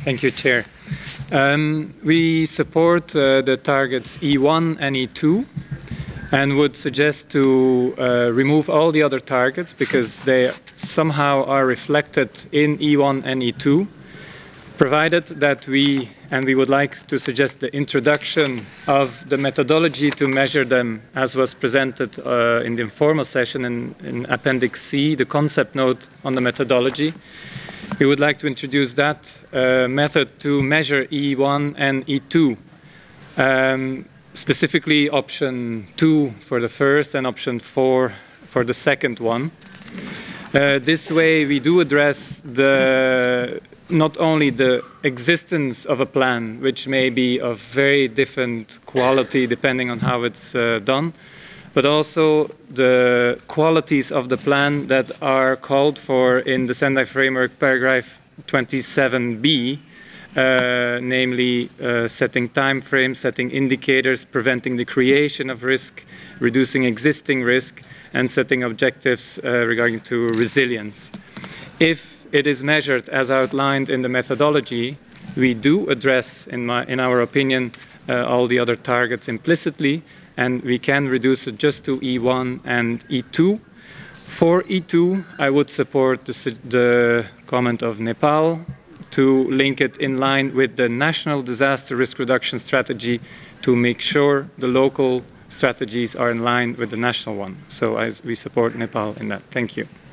Thank you, Chair. We support the targets E1 and E2 and would suggest to remove all the other targets because they somehow are reflected in E1 and E2, provided that we would like to suggest the introduction of the methodology to measure them, as was presented in the informal session in Appendix C, the concept note on the methodology. We would like to introduce that method to measure E1 and E2. Specifically option 2 for the first and option 4 for the second one. This way we do address not only the existence of a plan, which may be of very different quality depending on how it's done, but also the qualities of the plan that are called for in the Sendai Framework paragraph 27b, namely setting time frames, setting indicators, preventing the creation of risk, reducing existing risk, and setting objectives regarding to resilience. If it is measured as outlined in the methodology, we do address, in our opinion, all the other targets implicitly, and we can reduce it just to E1 and E2. For E2, I would support the comment of Nepal to link it in line with the National Disaster Risk Reduction Strategy to make sure the local strategies are in line with the national one. So we support Nepal in that. Thank you.